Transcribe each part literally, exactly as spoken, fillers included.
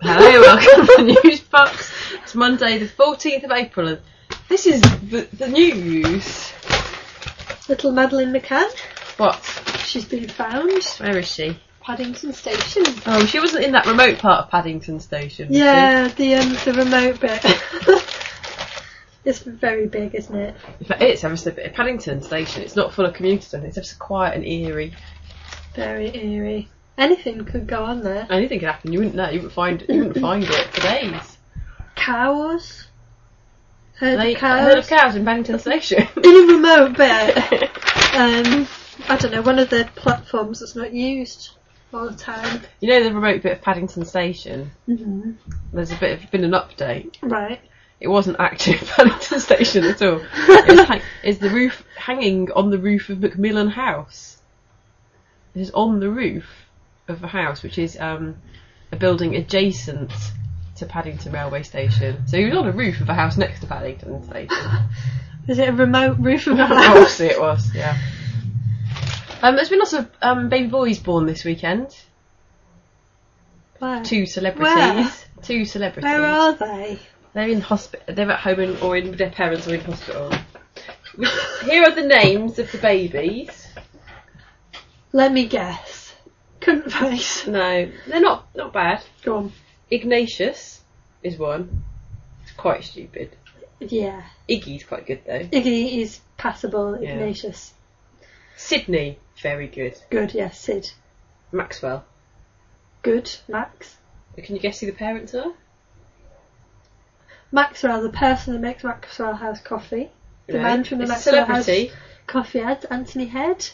Hello, welcome to News Box. It's Monday the fourteenth of April and this is the, the news. Little Madeleine McCann. What? She's been found. Where is she? Paddington Station. Oh, she wasn't in that remote part of Paddington Station, was Yeah, the um, the remote bit. It's very big, isn't it? she? In fact, it's ever so bit. Paddington Station, it's not full of commuters, it's ever so quiet and eerie. Very eerie. Anything could go on there. Anything could happen, you wouldn't know, you wouldn't find it, you wouldn't find it for days. Cows. Heard They, of cows. Heard of cows in Paddington Station. In a remote bit. um, I don't know, one of the platforms that's not used all the time. You know the remote bit of Paddington Station? Mm-hmm. There's a bit of, been an update. Right. It wasn't actually Paddington Station at all. It was hang- it's the roof hanging on the roof of Macmillan House. It is on the roof of a house, which is um, a building adjacent to Paddington Railway Station. So he was on a roof of a house next to Paddington Station. Is it a remote roof of a house? Obviously it was, yeah. Um, there's been lots of um, baby boys born this weekend. Where? Two celebrities. Where? Two celebrities. Where are they? They're in hospital. They're at home in, or in their parents are in hospital. Here are the names of the babies. Let me guess. Couldn't face. No, they're not not bad. Go on. Ignatius is one. It's quite stupid. Yeah. Iggy's quite good though. Iggy is passable. Yeah. Ignatius. Sydney, very good. Good, yes. Sid. Maxwell. Good. Max. Can you guess who the parents are? Maxwell, the person that makes Maxwell House coffee. The No, man from the it's a Maxwell House celebrity. coffee ad, Anthony Head.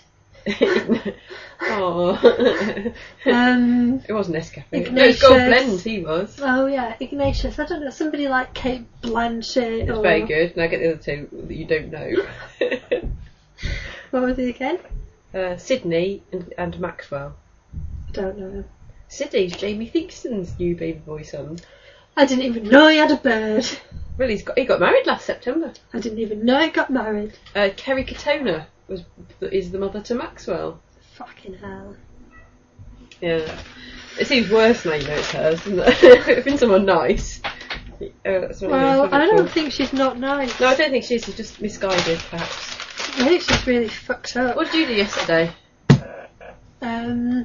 Oh. Um, It wasn't Nescafe. No, Ignatius. it's Gold Blend, he was. oh yeah, Ignatius. I don't know, somebody like Kate Blanchett It's or... very good. Now get the other two that you don't know. What was he again? uh, Sydney and, and Maxwell. I don't know. Sydney's Jamie Theakston's new baby boy son. I didn't even know he had a bird. Well, he's got he got married last September. I didn't even know he got married. Uh, Kerry Katona was is the mother to Maxwell. Fucking hell. Yeah, it seems worse now you know it's hers, doesn't it? If it's been someone nice. Uh, someone Well, nice I don't wonderful. think she's not nice. No, I don't think she is. She's just misguided, perhaps. I think she's really fucked up. What did you do yesterday? Um,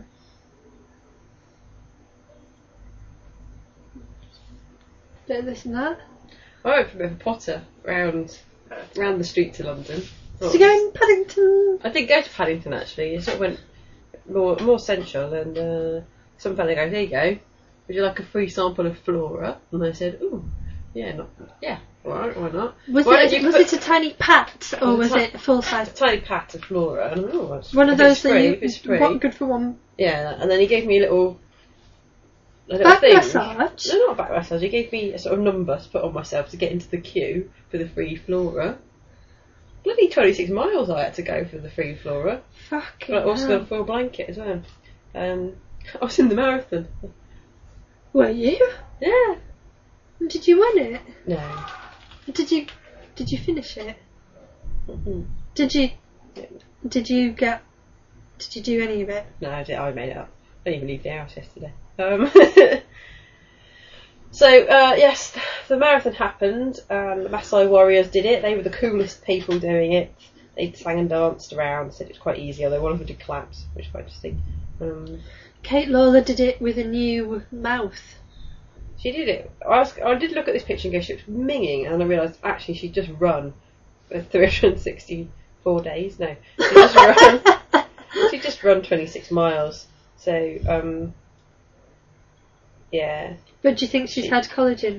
bit of this and that. I went for a bit of a potter round round the streets of London. Did you go in Paddington? I didn't go to Paddington actually. I sort of went more more central, and uh, some fella goes, "There you go. Would you like a free sample of flora?" And I said, "Ooh, yeah, not yeah, all right, why not?" Was Why it don't you was put it a tiny pat or Was was it it a full size? a tiny pat of flora? And oh, that's, One of if those it's that free, you if it's free. what good for one Yeah, and then he gave me a little. A little back thing. massage. No, not a back massage. He gave me a sort of number to put on myself to get into the queue for the free flora. Bloody twenty-six miles I had to go for the free flora. Fucking But I also got hell. a full blanket as well. Um, I was in the marathon. Were you? Yeah. Did you win it? No. Did you did you finish it? Mm-hmm. Did you Yeah. did you get did you do any of it? No, I, did, I made it up. I didn't even leave the house yesterday. Um, so, uh, yes, the marathon happened, and the Maasai Warriors did it. They were the coolest people doing it. They sang and danced around, said it was quite easy, although one of them did claps, which was quite interesting. Um, Kate Lawler did it with a new mouth. she did it. I, was, I did look at this picture and go, she was minging, and I realised actually she'd just run for three hundred sixty-four days. No, she just run. She just run twenty-six miles. So, um, yeah. But do you think she's She- had collagen?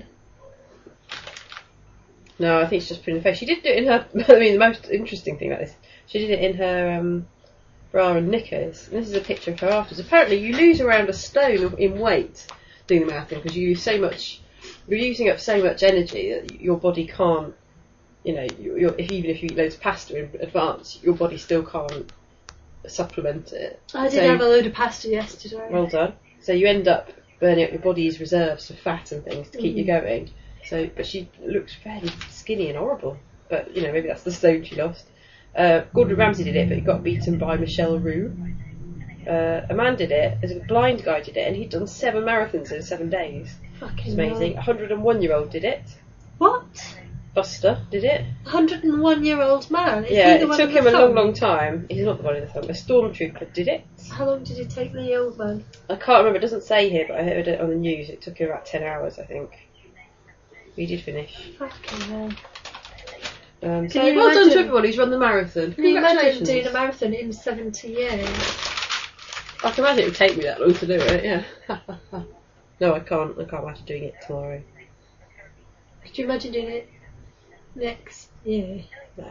No, I think she's just put in the face. She did do it in her. I mean, the most interesting thing about this, she did it in her um, bra and knickers. And this is a picture of her afterwards. Apparently, you lose around a stone in weight doing the marathon because you use so much. You're using up so much energy that your body can't. You know, you're, if even if you eat loads of pasta in advance, your body still can't supplement it. I did So- have a load of pasta yesterday. Well done. So you end up burning up your body's reserves of fat and things to keep Mm. you going. So, but she looks fairly skinny and horrible. But you know, maybe that's the stone she lost. Uh, Gordon Ramsay did it, but he got beaten by Michelle Roux. Uh, a man did it, as a blind guy did it, and he'd done seven marathons in seven days. Fucking It's amazing. A one hundred and one year old did it. What? Buster did it. A hundred and one year old man? Is Yeah, he the it one took in the him a long, film? long time. He's not the one in the film. A stormtrooper did it. How long did it take the old man? I can't remember, it doesn't say here, but I heard it on the news. It took him about ten hours, I think. He did finish. Fucking hell. Um, Can so you well done to imagine- everyone who's run the marathon. Can you imagine Congratulations. doing a marathon in seventy years? I can imagine it would take me that long to do it, yeah. No, I can't. I can't imagine doing it tomorrow. Could you imagine doing it next year? No.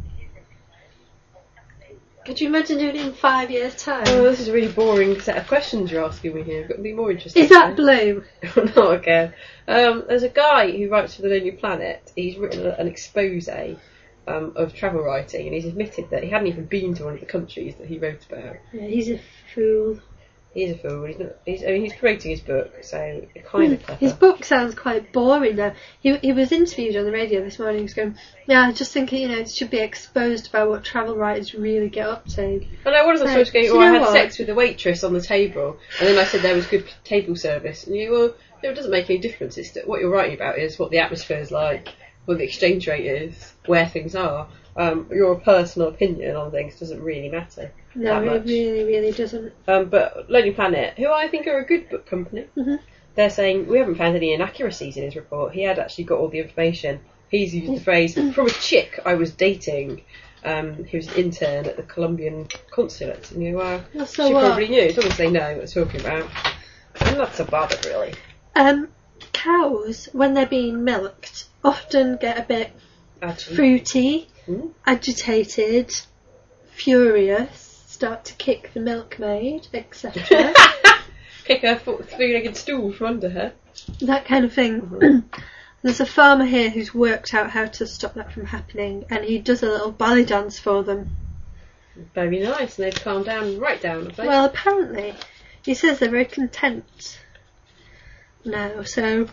Could you imagine doing it in five years' time? Oh, this is a really boring set of questions you're asking me here. I've got to be more interesting. Is that blue? Not again. Um, there's a guy who writes for the Lonely Planet. He's written an expose um, of travel writing, and he's admitted that he hadn't even been to one of the countries that he wrote about. Yeah, he's a fool. He's a fool. He's not. He's, I mean, he's promoting his book, so kind of clever. His book sounds quite boring though. He he was interviewed on the radio this morning. He was going, yeah, I just think you know it should be exposed about what travel writers really get up to. And I was Like, supposed to do go, you oh, I know had what? sex with the waitress on the table, and then I said there was good table service, and you, well, no, it doesn't make any difference. It's that what you're writing about is what the atmosphere is like, what the exchange rate is, where things are. Um, your personal opinion on things doesn't really matter. No, that it much. really, really doesn't. Um, but Lonely Planet, who I think are a good book company, Mhm. they're saying we haven't found any inaccuracies in his report. He had actually got all the information. He's used the phrase from a chick I was dating. Um, he was an intern at the Colombian consulate, and you uh, Well, so she what? probably knew. As long as they know what they're talking about, I'm not so bothered really. Um, cows when they're being milked often get a bit Actually, fruity, Hmm? agitated, furious, start to kick the milkmaid, et cetera. kick her fo- three-legged stool from under her. That kind of thing. Mhm. There's a farmer here who's worked out how to stop that from happening, and he does a little ballet dance for them. Very nice, and they've calmed down, right down. Have they? Well, apparently, he says they're very content now, so...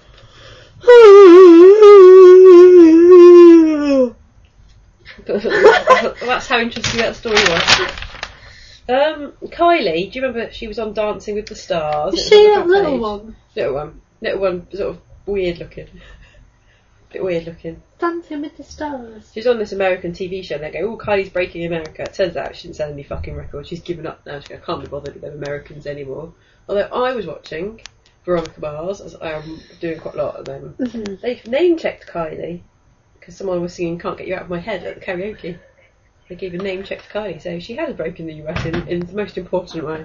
That's how interesting that story was. Um, Kylie, do you remember she was on Dancing with the Stars? Is It was she on the that little page. one? Little one. Little one, sort of weird looking. Bit weird looking. Dancing with the Stars. She's on this American T V show and they go, oh, Kylie's breaking America. It turns out she didn't sell any fucking records. She's given up now. She goes, I can't be bothered with them Americans anymore. Although I was watching Veronica Mars, as I'm doing quite a lot of them. Mm-hmm. They've name-checked Kylie because someone was singing Can't Get You Out of My Head at the karaoke. They gave a name-check to Kylie, so she has broken the U S in, in the most important way.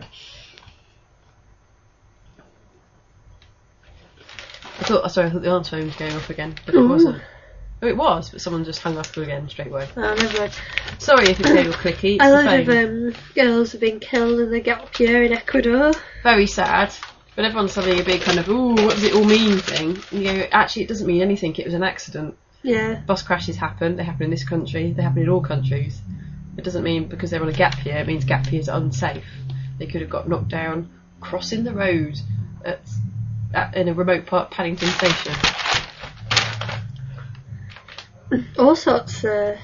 I thought, oh, sorry, I thought the answer phone was going off again, but it Ooh. wasn't. Oh, it was, but someone just hung up again straight away. Oh, never mind. Sorry if it's a little clicky. It's A the lot of phone. um, girls have been killed in the gap year in Ecuador. Very sad. But everyone's having a big kind of, ooh, what does it all mean thing. And you go, actually, it doesn't mean anything. It was an accident. Yeah. Bus crashes happen. They happen in this country. They happen in all countries. It doesn't mean because they're on a gap year, it means gap years are unsafe. They could have got knocked down crossing the road at, at in a remote part of Paddington Station. All sorts. Uh,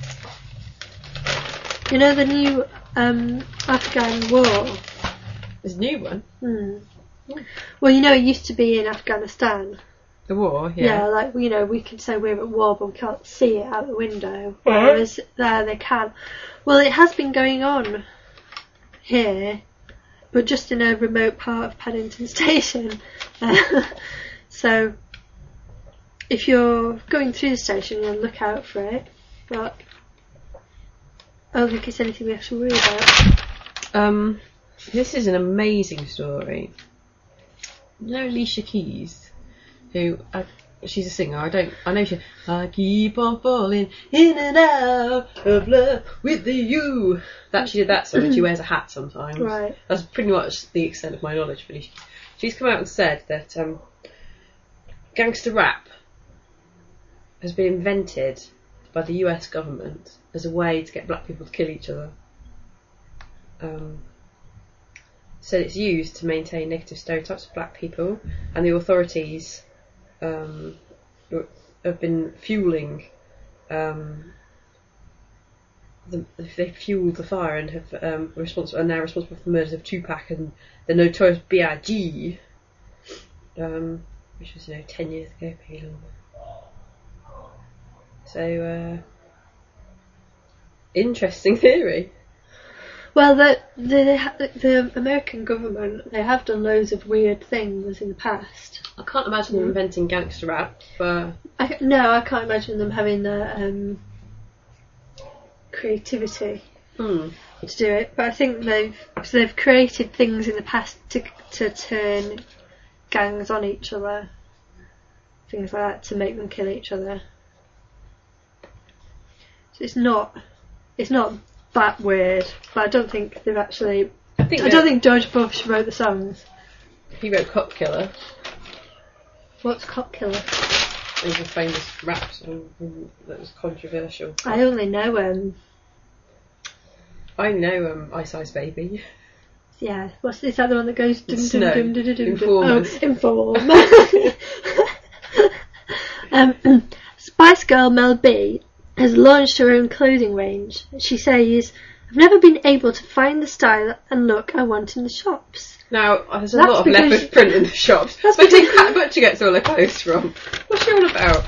you know the new um, Afghan war? There's a new one. Hmm. Well, you know it used to be in Afghanistan. The war, Yeah. yeah. like, you know, we can say we're at war but we can't see it out the window. Yeah. Whereas there they can. Well, it has been going on here, but just in a remote part of Paddington Station. Uh, so, if you're going through the station, you'll look out for it. But I don't think it's anything we have to worry about. Um, this is an amazing story. You know Alicia Keys? Who, uh, she's a singer, I don't, I know she, I keep on falling in and out of love with you. That she did that song and she wears a hat sometimes. Right. That's pretty much the extent of my knowledge of Alicia. She's come out and said that um, gangster rap has been invented by the U S government as a way to get black people to kill each other. Um, so it's used to maintain negative stereotypes of black people, and the authorities um, have been fueling um, the, they fueled the fire and have um, responsible are now responsible for the murders of Tupac and the Notorious B I G Um, which was, you know, ten years ago, maybe longer. So, uh, interesting theory. Well, the, the the American government, they have done loads of weird things in the past. I can't imagine them inventing gangster rap, but... I, no, I can't imagine them having the um, creativity Hmm. to do it. But I think they've so they've created things in the past to to turn gangs on each other, things like that, to make them kill each other. So it's not it's not that weird, but I don't think they've actually. I think I don't think George Bush wrote the songs. He wrote Cop Killer. What's Cop Killer? It was a famous rap song that was controversial. I only know um. I know um, Ice Ice Baby. Yeah, what's is that the one that goes dum dum Snow. dum dum dum dum? Informers. Oh, Inform. um, Spice Girl Mel B has launched her own clothing range. She says, "I've never been able to find the style and look I want in the shops." Now, there's a That's lot of because- leopard print in the shops. That's But because- Pat Butcher gets all her clothes from. What's she on about?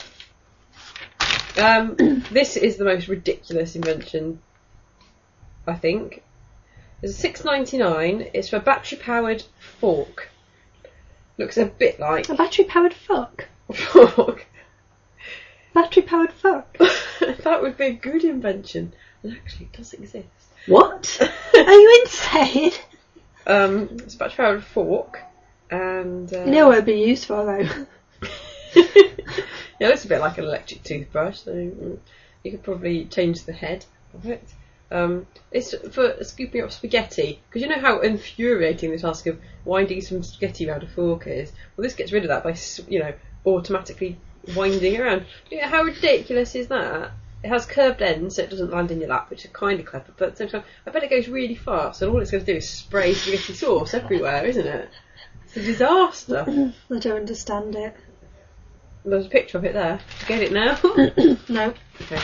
Um, this is the most ridiculous invention, I think. It's a six ninety-nine. It's for a battery-powered fork. Looks a bit like A battery powered fuck. a fork. Battery powered fuck. That would be a good invention. And actually, it does exist. What? Are you insane? Um, it's a battery-powered fork, and uh, You know what it'd be used for though. yeah, it looks a bit like an electric toothbrush, so mm, you could probably change the head of it. Um, it's for scooping up spaghetti, because you know how infuriating the task of winding some spaghetti around a fork is. Well, this gets rid of that by, you know, automatically winding around. You know, how ridiculous is that? It has curved ends, so it doesn't land in your lap, which is kind of clever. But at the same time, I bet it goes really fast, and all it's going to do is spray spaghetti sauce everywhere, isn't it? It's a disaster. I don't understand it. There's a picture of it there. Get it now? No. Okay.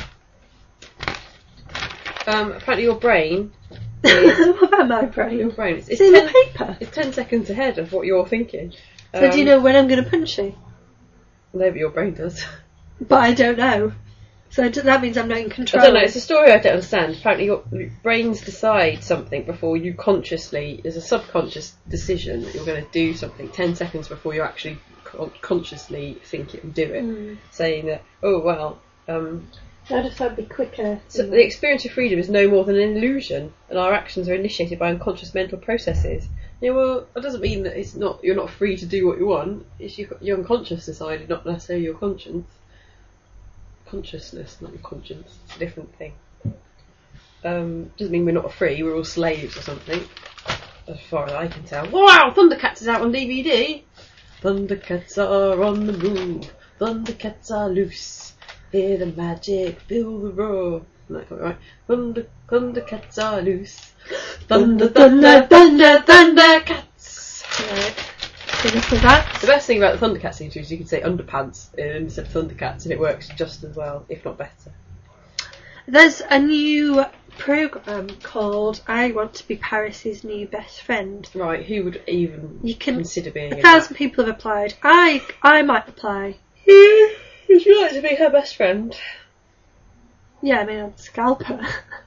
Um, apparently your brain, What about my brain? your brain, it's, It's it's, in the ten, paper. it's ten seconds ahead of what you're thinking. So do you Um, know when I'm going to punch you? No, but your brain does. But I don't know. So d- that means I'm not in I control. don't know, it's a story I don't understand. Apparently your brains decide something before you consciously, there's a subconscious decision that you're going to do something ten seconds before you actually con- consciously think it and do it. Mm. Saying that, oh well, um, I just thought it'd be quicker. so the experience of freedom is no more than an illusion, and our actions are initiated by unconscious mental processes. Yeah, well, that doesn't mean that it's not you're not free to do what you want. It's your, your unconscious decided, not necessarily your conscience. Consciousness, not your conscience. It's a different thing. Um, doesn't mean we're not free. We're all slaves or something, as far as I can tell. Wow, Thundercats is out on D V D. Thundercats are on the move. Thundercats are loose. Hear the magic, feel the roar. No, quite right. Thunder, Thundercats are loose. Thunder, thunder, thunder, Thundercats. Right. So this is that. The best thing about the Thundercats intro is you can say underpants instead of Thundercats, and it works just as well, if not better. There's a new programme called I Want to Be Paris's New Best Friend. Right, who would even You can- consider being A in thousand that? people have applied. I I might apply. Would you like to be her best friend? Yeah, I mean I'm a scalper.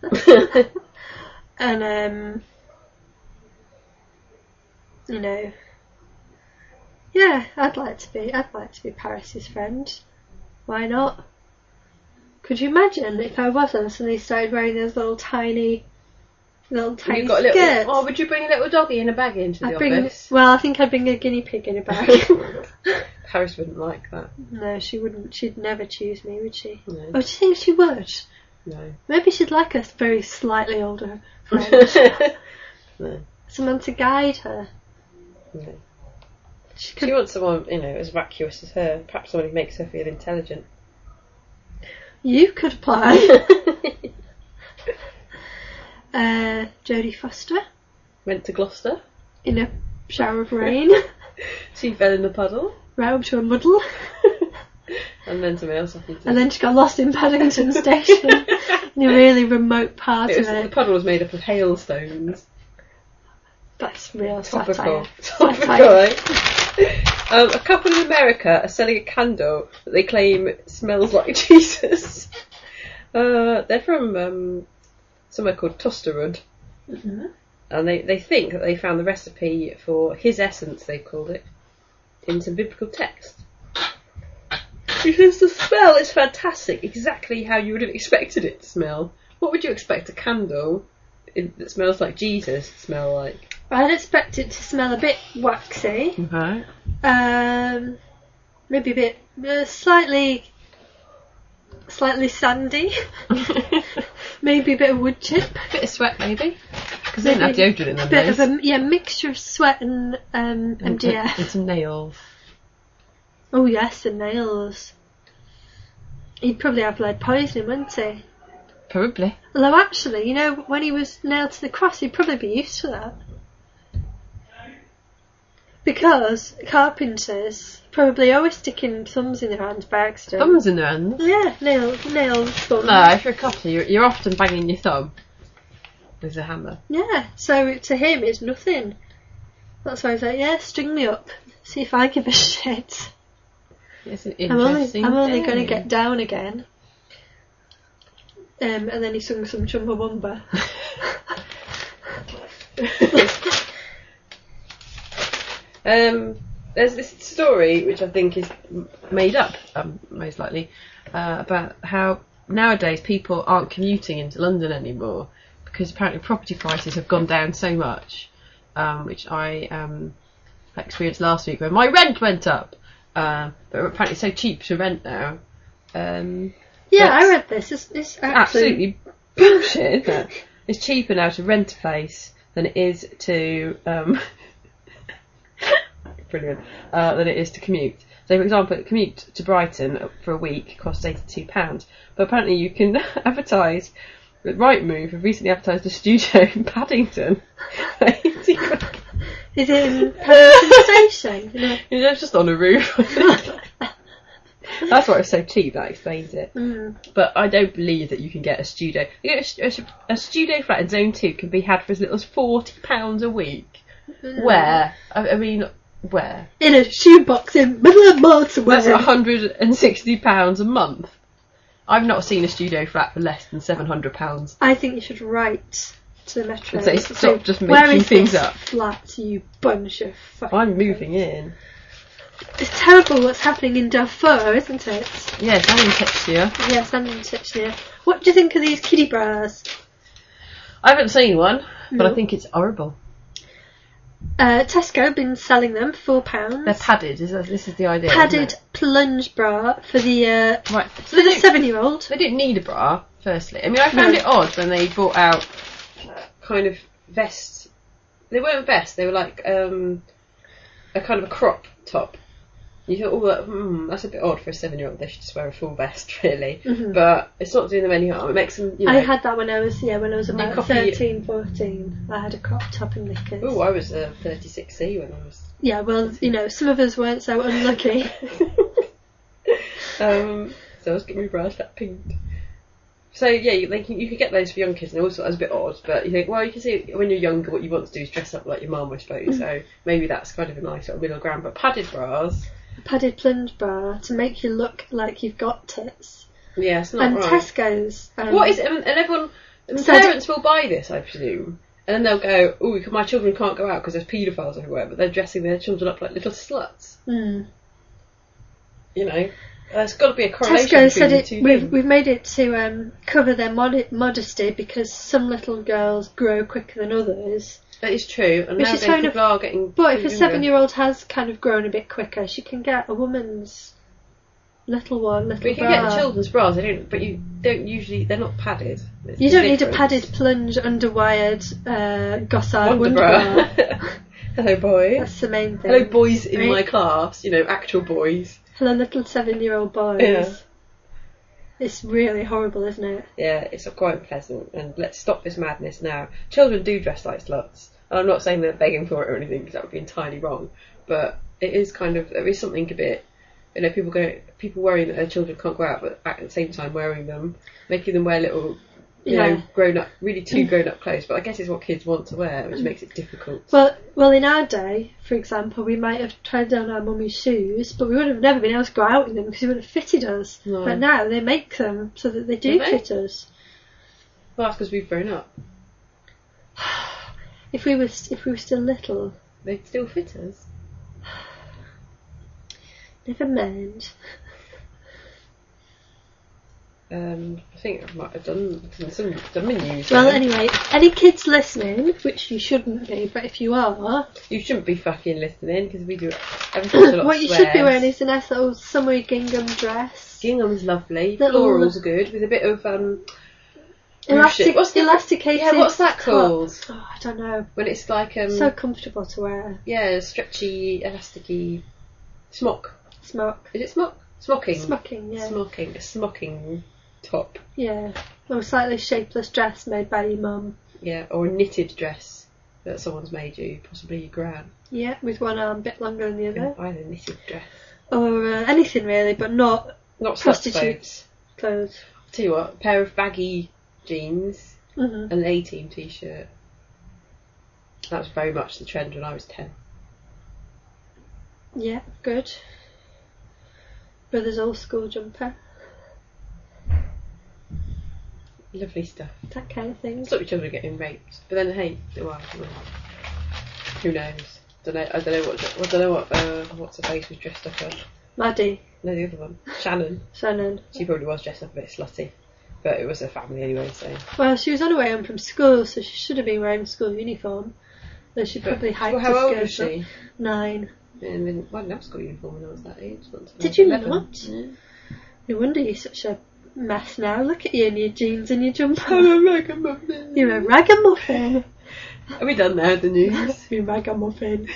And um you know, yeah, I'd like to be I'd like to be Paris's friend. Why not? Could you imagine if I was and suddenly started wearing those little tiny little tiny You've got a little, skirts? oh, would you bring a little doggy in a bag into the I'd bring office? well, I think I'd bring a guinea pig in a bag. Paris wouldn't like that. No, she wouldn't. She'd never choose me, would she? No. Oh, do you think she would? No. Maybe she'd like a very slightly older friend. No. Someone to guide her. No. She She could. wants someone, you know, as vacuous as her. Perhaps someone who makes her feel intelligent. You could apply. uh, Jodie Foster Went to Gloucester. in a shower of rain, She fell in the puddle. right up to a muddle, And then something else happened to and then she got lost in Paddington Station The really remote part It was, of the it. puddle was made up of hailstones. That's real Topical. satire. Topical, Satire. right? Um, a couple in America are selling a candle that they claim smells like Jesus. Uh, they're from um, somewhere called Tosterud. Mm-hmm. And they, they think that they found the recipe for his essence, they've called it, in some biblical text. Because the smell is fantastic, exactly how you would have expected it to smell. What would you expect a candle in, that smells like Jesus to smell like? I'd expect it to smell a bit waxy. Okay. Um, maybe a bit uh, slightly, slightly sandy. Maybe a bit of wood chip. Bit of sweat, maybe. Because they didn't have deodorant in them bit days. of a yeah mixture of sweat and um, M D F. And, and some nails. Oh yes, the nails. He'd probably have lead poisoning, wouldn't he? Probably. Although actually, you know, when he was nailed to the cross, he'd probably be used to that. Because carpenters probably always sticking thumbs in their hands by accident. Thumbs in their hands? Yeah, nails, nails, thumbs. No, if you're a cutter, you're, you're often banging your thumb with a hammer. Yeah, so to him it's nothing. That's why he's like, yeah, string me up. See if I give a shit. It's an I'm only, interesting I'm only thing. going to get down again. Um, and then he sung some Chumbawamba. um, there's this story which I think is m- made up, um, most likely, uh, about how nowadays people aren't commuting into London anymore because apparently property prices have gone down so much, um, which I um, experienced last week when my rent went up. Uh, but apparently it's so cheap to rent now. Um, Yeah, but I read this. It's, it's actually... absolutely bullshit, isn't it? It's cheaper now to rent a place than it is to um, brilliant uh, than it is to commute. So, for example, a commute to Brighton for a week costs eighty-two pounds, but apparently you can advertise. With Rightmove have recently advertised a studio in Paddington. eighty Is it in Paddington Station? You know? It's just on a roof. That's why it's so cheap. That explains it. Mm. But I don't believe that you can get a studio. You know, a, a, a studio flat in Zone Two can be had for as little as forty pounds a week. Mm. Where? I, I mean, where? In a shoebox in middle of motorway. That's one hundred and sixty pounds a month. I've not seen a studio flat for less than seven hundred pounds. I think you should write to the Metro And say, to stop say, just where making is things this up. flat, you bunch of fucking... I'm moving in. It's terrible what's happening in Darfur, isn't it? Yes, I'm in Texture. Yes, I'm in Chechnya. What do you think of these kiddie bras? I haven't seen one, but No. I think it's horrible. Uh, Tesco have been selling them for four pounds. They're padded. Is that, this is the idea. Padded isn't plunge bra for the uh, it? Right. for So they the don't, seven-year-old. they didn't need a bra. Firstly, I mean, I found No. it odd when they brought out kind of vests. They weren't vests. They were like um, a kind of a crop top. You thought, oh, that, hmm, that's a bit odd for a seven-year-old. They should just wear a full vest, really. Mhm. But it's not doing them any harm. It makes them, you know. I had that when I was yeah when I was You about copy- thirteen, fourteen. I had a crop top and knickers. Oh, I was uh, thirty-six C when I was. Yeah, well, you know, some of us weren't so unlucky. um, so I was getting my bra that pink. So yeah, you, like, you could get those for young kids, and also that's a bit odd. But you think, well, you can see when you're younger, what you want to do is dress up like your mum, I suppose. So maybe that's kind of a nice little middle ground. But padded bras, A padded plunge bra to make you look like you've got tits. yeah, it's not And right. Tesco's. Um, What is it? And everyone, and So parents will buy this, I presume, and then they'll go, "Oh, my children can't go out because there's paedophiles everywhere." But they're dressing their children up like little sluts. Mm. You know, there's got to be a correlation Tesco between said the it. two We've things. we've made it to um, cover their mod- modesty because some little girls grow quicker than others. That is true, and Which is nowadays kind people of- are getting. But if a younger. seven-year-old has kind of grown a bit quicker, she can get a woman's little one, little But you can bra. get the children's bras, they don't, but you don't usually, they're not padded. It's You the don't need a difference. padded plunge underwired uh, Gossard Wonder Wonder bra. bra. Hello, boys. That's the main thing. Hello, boys in Right? my class, you know, actual boys. Hello, little seven-year-old boys. Yeah. It's really horrible, isn't it? Yeah, it's quite unpleasant, and let's stop this madness now. Children do dress like sluts, and I'm not saying they're begging for it or anything, because that would be entirely wrong, but it is kind of, there is something a bit, you know, people go, people worrying that their children can't go out, but at the same time wearing them, making them wear little you Yeah. know, grown up, really too grown up clothes. But I guess it's what kids want to wear, which makes it difficult. Well, well, in our day, for example, we might have tried on our mummy's shoes, but we would have never been able to go out in them because they wouldn't have fitted us. No. But now they make them so that they do Do they? fit us. Well, that's because we've grown up. If we were if we were still little, They still fit us. never mind. Um, I think I might have done some, some done my news. Well, there. anyway, any kids listening, which you shouldn't be, but if you are, You shouldn't be fucking listening because we do everything a lot what of you swears. should be wearing is a nice little summery gingham dress. Gingham's lovely. Little- Florals are good with a bit of um. Elastic, What's the elasticated. Yeah, what's that top. called? Oh, I don't know. When it's like um. So comfortable to wear. yeah, stretchy, elasticy smock. Smock. Is it smock? Smocking. Smocking, yeah. Smocking. A smocking top. Yeah. Or a slightly shapeless dress made by your mum. Yeah, or a knitted dress that someone's made you, possibly your gran. Yeah, with one arm a bit longer than the other. I had a knitted dress. Or uh, anything really, but not Not slut prostitutes' clothes. clothes. I'll tell you what, a pair of baggy jeans Mm-hmm. and an A-Team t-shirt. That was very much the trend when I was ten. Yeah, good. Brother's old school jumper. Lovely stuff. That kind of thing. Stop your children getting raped. But then, hey, well, who knows? Don't know. I don't know what. I don't know what. Uh, what's her face was dressed up as. Maddie. No, the other one, Shannon. Shannon. She probably was dressed up a bit slutty, but it was her family anyway. So. Well, she was on her way home from school, so she should have been wearing school uniform. Though she probably hiked Well, how her old was skirts she? up. Nine. And then, well, I didn't have school uniform when I was that age. Not until I Did was you eleven. not? Yeah. No wonder you're such a mess now. Look at you in your jeans and your jumper. I'm a ragamuffin. You're a ragamuffin. Are we done now, the news? You ragamuffin.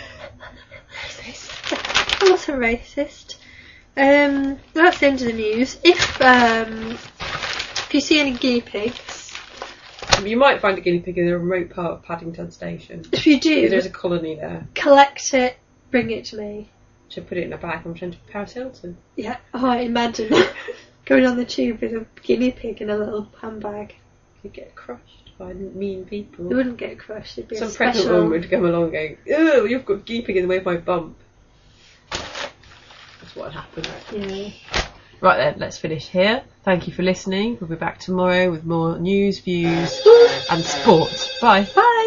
I wasn't racist. Um, that's the end of the news. If um, if you see any guinea pigs, You might find a guinea pig in a remote part of Paddington Station. if you Because do, there's a colony there. collect it, bring it to me. Should put it in a bag and send to Paris Hilton. Yeah. Oh, imagine going on the tube with a guinea pig in a little handbag. You'd get crushed by mean people. It wouldn't get crushed. It'd be Some a pregnant special. woman would come along going, "Oh, you've got a guinea pig in the way of my bump." That's what would happen. Yeah. Right then, let's finish here. Thank you for listening. We'll be back tomorrow with more news, views and sport. Bye. Bye.